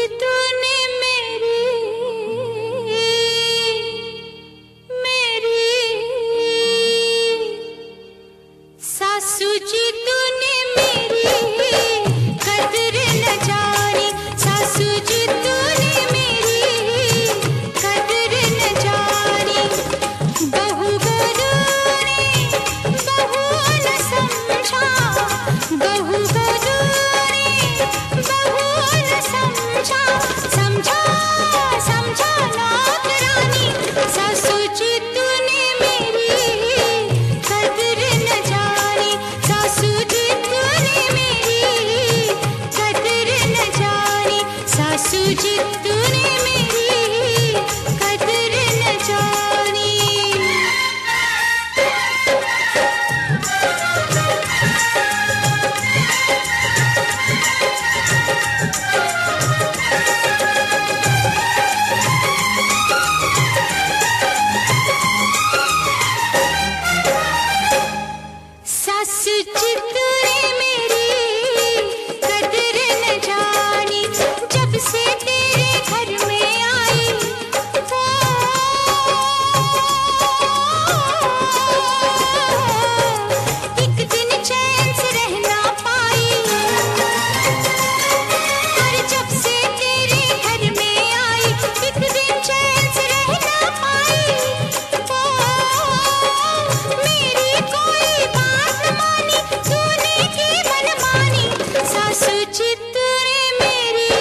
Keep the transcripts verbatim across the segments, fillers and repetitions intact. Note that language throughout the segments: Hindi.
तूने मेरी मेरी सासू जी तूने मेरी कदर न जानी, सासू जी तूने मेरी कदर न जानी। बहू गोदूने बहू न समझा, बहू गोदूने बहू न समझा, समझा समझा नौकरानी। सासू जी तूने मेरी कदर न जानी, सासू जी तूने मेरी कदर न जानी, सासू जी तूने मेरी कदर न जानी। सासू जी तूने मेरी कदर न जानी, जब से तेरे घर में आई वो एक दिन चैन से रह ना पाई। और जब से तेरे घर में आई एक दिन चैन से रह ना पाई। वो मेरी कोई बात न मानी, तूने की मनमानी। सासू जी तूने मेरी,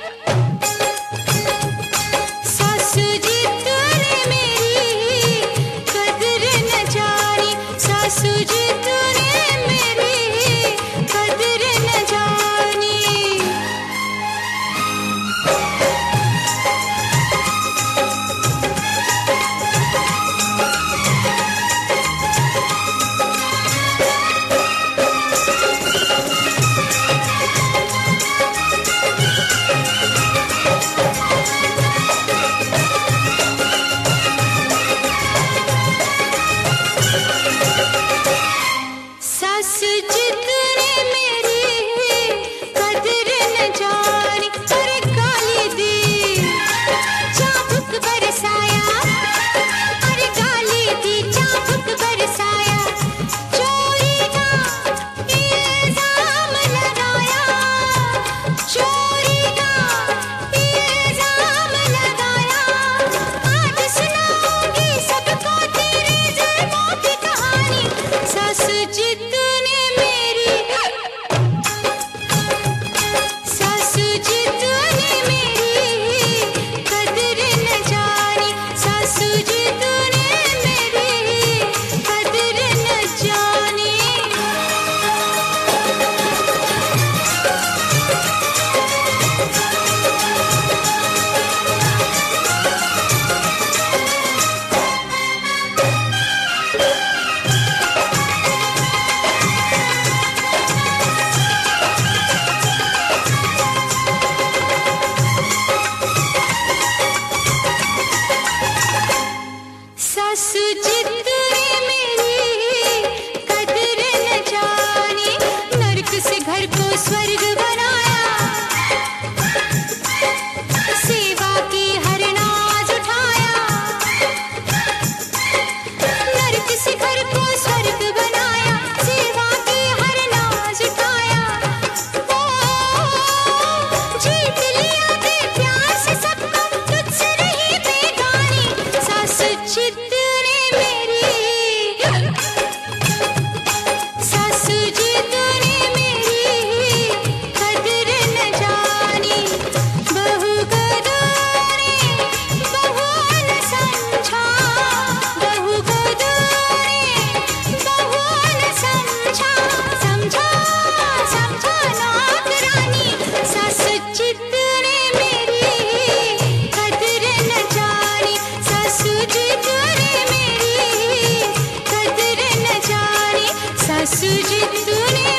सासू जी तूने मेरी कदर न जानी, सासू जी तूने मेरी कदर न जानी। सासू जी तूने मेरी कदर न जानी। अरे गाली दी चाबुक बरसाया, अरे गाली दी चाबुक बरसाया। चोरी का इल्जाम लगाया, चोरी का इल्जाम लगाया। आज सुनाऊंगी सबको तेरे जुल्मों की कहानी। सासू जी तूने मेरी, सासू जी तूने मेरी कदर न जानी, सासू जी तूने मेरी कदर न जानी। सासू जी तूने मेरी कदर न जानी, नरक से घर को स्वर्ग बनाया। सेवा की हर नाज उठाया, नरक से घर को स्वर्ग बनाया। सेवा की हर नाज उठाया। वो जीत लिया दे प्यार से सबको, तुझसे रही बेगानी। सासू जी तूने मेरी, सासू जी तूने मेरी कदर न जानी। बहू गोदूने बहू न समझा, बहू गोदूने बहू न समझा, समझा समझा नौकरानी। सासू जी तूने मेरी कदर न जानी, सासू जी तूने मेरी कदर न जानी, सासू जी तूने